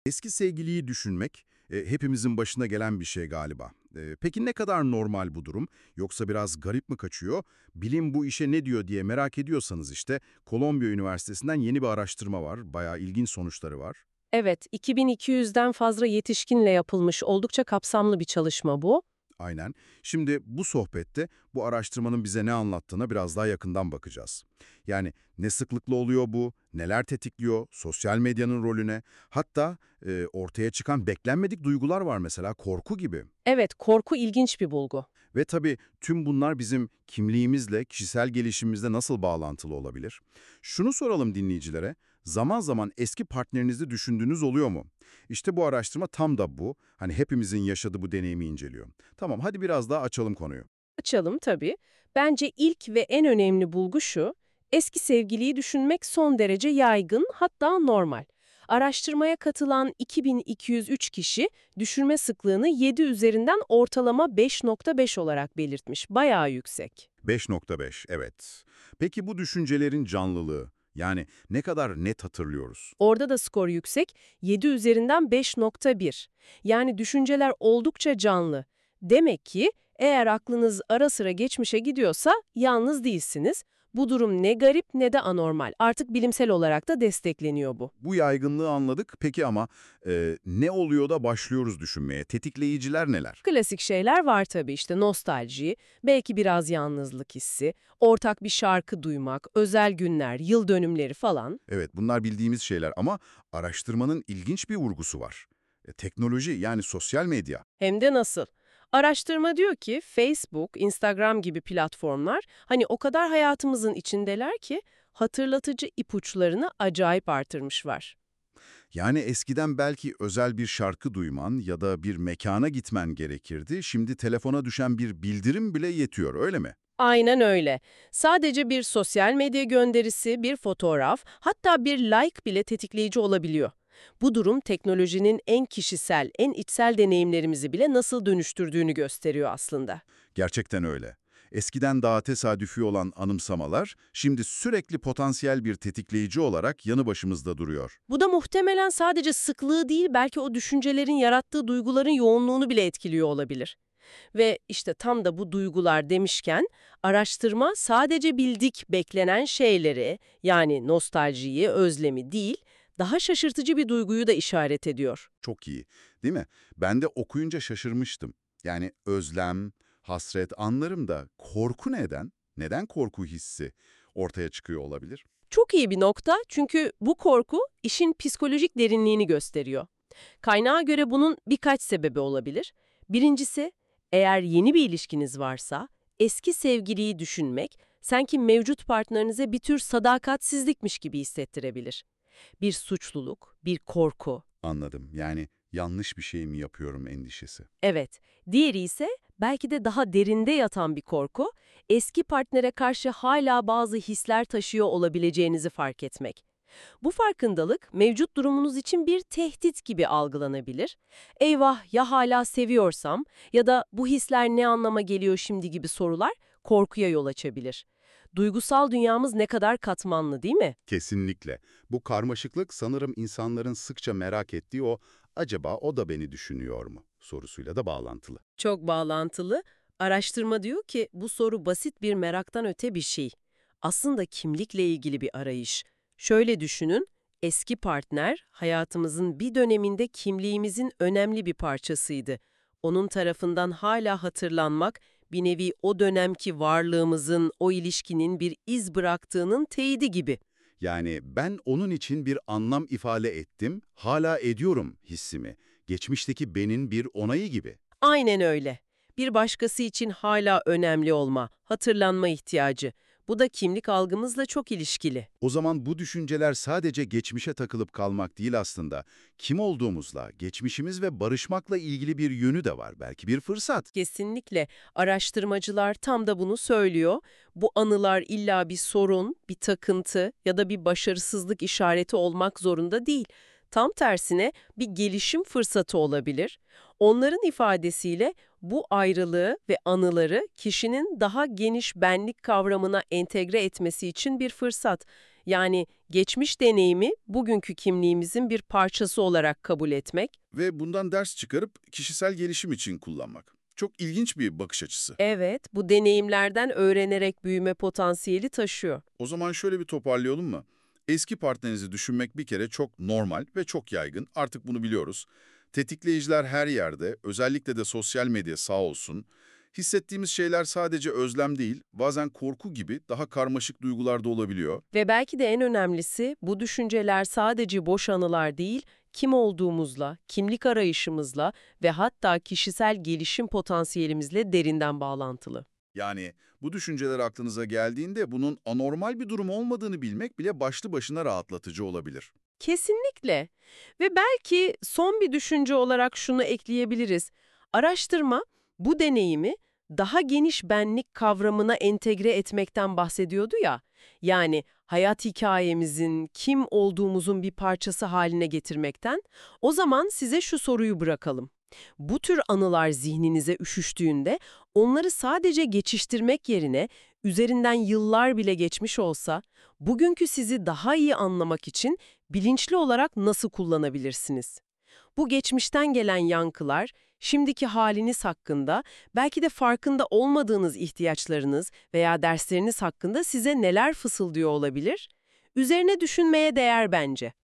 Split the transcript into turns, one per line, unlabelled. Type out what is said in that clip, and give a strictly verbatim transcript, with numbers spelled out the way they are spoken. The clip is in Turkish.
Eski sevgiliyi düşünmek, e, hepimizin başına gelen bir şey galiba. E, peki ne kadar normal bu durum? Yoksa biraz garip mi kaçıyor? Bilim bu işe ne diyor diye merak ediyorsanız işte, Kolombiya Üniversitesi'nden yeni bir araştırma var. Bayağı ilginç sonuçları var.
Evet, iki bin iki yüzden fazla yetişkinle yapılmış oldukça kapsamlı bir çalışma bu.
Aynen. Şimdi bu sohbette bu araştırmanın bize ne anlattığına biraz daha yakından bakacağız. Yani ne sıklıkla oluyor bu, neler tetikliyor, sosyal medyanın rolüne, hatta e, ortaya çıkan beklenmedik duygular var mesela, korku gibi.
Evet, korku ilginç bir bulgu.
Ve tabii tüm bunlar bizim kimliğimizle, kişisel gelişimimizle nasıl bağlantılı olabilir? Şunu soralım dinleyicilere, zaman zaman eski partnerinizi düşündüğünüz oluyor mu? İşte bu araştırma tam da bu. Hani hepimizin yaşadığı bu deneyimi inceliyor. Tamam, hadi biraz daha açalım konuyu.
Açalım tabii. Bence ilk ve en önemli bulgu şu, eski sevgiliyi düşünmek son derece yaygın, hatta normal. Araştırmaya katılan iki bin iki yüz üç kişi düşürme sıklığını yedi üzerinden ortalama beş nokta beş olarak belirtmiş. Bayağı yüksek.
beş nokta beş, evet. Peki bu düşüncelerin canlılığı, yani ne kadar net hatırlıyoruz?
Orada da skor yüksek, yedi üzerinden beş nokta bir. Yani düşünceler oldukça canlı. Demek ki eğer aklınız ara sıra geçmişe gidiyorsa yalnız değilsiniz. Bu durum ne garip ne de anormal. Artık bilimsel olarak da destekleniyor bu.
Bu yaygınlığı anladık. Peki ama e, ne oluyor da başlıyoruz düşünmeye? Tetikleyiciler neler?
Klasik şeyler var tabii, işte nostalji, belki biraz yalnızlık hissi, ortak bir şarkı duymak, özel günler, yıl dönümleri falan.
Evet, bunlar bildiğimiz şeyler ama araştırmanın ilginç bir vurgusu var. E, teknoloji, yani sosyal medya.
Hem de nasıl? Araştırma diyor ki Facebook, Instagram gibi platformlar hani o kadar hayatımızın içindeler ki hatırlatıcı ipuçlarını acayip artırmış var.
Yani eskiden belki özel bir şarkı duyman ya da bir mekana gitmen gerekirdi. Şimdi telefona düşen bir bildirim bile yetiyor, öyle mi?
Aynen öyle. Sadece bir sosyal medya gönderisi, bir fotoğraf, hatta bir like bile tetikleyici olabiliyor. Bu durum teknolojinin en kişisel, en içsel deneyimlerimizi bile nasıl dönüştürdüğünü gösteriyor aslında.
Gerçekten öyle. Eskiden daha tesadüfi olan anımsamalar, şimdi sürekli potansiyel bir tetikleyici olarak yanı başımızda duruyor.
Bu da muhtemelen sadece sıklığı değil, belki o düşüncelerin yarattığı duyguların yoğunluğunu bile etkiliyor olabilir. Ve işte tam da bu duygular demişken, araştırma sadece bildik beklenen şeyleri, yani nostaljiyi, özlemi değil, daha şaşırtıcı bir duyguyu da işaret ediyor.
Çok iyi, değil mi? Ben de okuyunca şaşırmıştım. Yani özlem, hasret anlarım da korku neden? Neden korku hissi ortaya çıkıyor olabilir?
Çok iyi bir nokta, çünkü bu korku işin psikolojik derinliğini gösteriyor. Kaynağa göre bunun birkaç sebebi olabilir. Birincisi, eğer yeni bir ilişkiniz varsa, eski sevgiliyi düşünmek, sanki mevcut partnerinize bir tür sadakatsizlikmiş gibi hissettirebilir. Bir suçluluk, bir korku.
Anladım. Yani yanlış bir şey mi yapıyorum endişesi.
Evet, diğeri ise belki de daha derinde yatan bir korku, eski partnere karşı hala bazı hisler taşıyor olabileceğinizi fark etmek. Bu farkındalık mevcut durumunuz için bir tehdit gibi algılanabilir. Eyvah, ya hala seviyorsam ya da bu hisler ne anlama geliyor şimdi gibi sorular korkuya yol açabilir. Duygusal dünyamız ne kadar katmanlı, değil mi?
Kesinlikle. Bu karmaşıklık sanırım insanların sıkça merak ettiği o acaba o da beni düşünüyor mu sorusuyla da bağlantılı.
Çok bağlantılı. Araştırma diyor ki bu soru basit bir meraktan öte bir şey. Aslında kimlikle ilgili bir arayış. Şöyle düşünün, eski partner hayatımızın bir döneminde kimliğimizin önemli bir parçasıydı. Onun tarafından hala hatırlanmak, bir nevi o dönemki varlığımızın, o ilişkinin bir iz bıraktığının teyidi gibi.
Yani ben onun için bir anlam ifade ettim, hala ediyorum hissimi. Geçmişteki benim bir onayı gibi.
Aynen öyle. Bir başkası için hala önemli olma, hatırlanma ihtiyacı. Bu da kimlik algımızla çok ilişkili.
O zaman bu düşünceler sadece geçmişe takılıp kalmak değil aslında. Kim olduğumuzla, geçmişimiz ve barışmakla ilgili bir yönü de var. Belki bir fırsat.
Kesinlikle. Araştırmacılar tam da bunu söylüyor. Bu anılar illa bir sorun, bir takıntı ya da bir başarısızlık işareti olmak zorunda değil. Tam tersine bir gelişim fırsatı olabilir. Onların ifadesiyle bu ayrılığı ve anıları kişinin daha geniş benlik kavramına entegre etmesi için bir fırsat. Yani geçmiş deneyimi bugünkü kimliğimizin bir parçası olarak kabul etmek.
Ve bundan ders çıkarıp kişisel gelişim için kullanmak. Çok ilginç bir bakış açısı.
Evet, bu deneyimlerden öğrenerek büyüme potansiyeli taşıyor.
O zaman şöyle bir toparlayalım mı? Eski partnerinizi düşünmek bir kere çok normal ve çok yaygın. Artık bunu biliyoruz. Tetikleyiciler her yerde, özellikle de sosyal medya sağ olsun. Hissettiğimiz şeyler sadece özlem değil, bazen korku gibi daha karmaşık duygular da olabiliyor.
Ve belki de en önemlisi bu düşünceler sadece boş anılar değil, kim olduğumuzla, kimlik arayışımızla ve hatta kişisel gelişim potansiyelimizle derinden bağlantılı.
Yani bu düşünceler aklınıza geldiğinde bunun anormal bir durum olmadığını bilmek bile başlı başına rahatlatıcı olabilir.
Kesinlikle. Ve belki son bir düşünce olarak şunu ekleyebiliriz. Araştırma bu deneyimi daha geniş benlik kavramına entegre etmekten bahsediyordu ya. Yani hayat hikayemizin, kim olduğumuzun bir parçası haline getirmekten. O zaman size şu soruyu bırakalım. Bu tür anılar zihninize üşüştüğünde onları sadece geçiştirmek yerine üzerinden yıllar bile geçmiş olsa bugünkü sizi daha iyi anlamak için bilinçli olarak nasıl kullanabilirsiniz? Bu geçmişten gelen yankılar, şimdiki haliniz hakkında, belki de farkında olmadığınız ihtiyaçlarınız veya dersleriniz hakkında size neler fısıldıyor olabilir? Üzerine düşünmeye değer bence.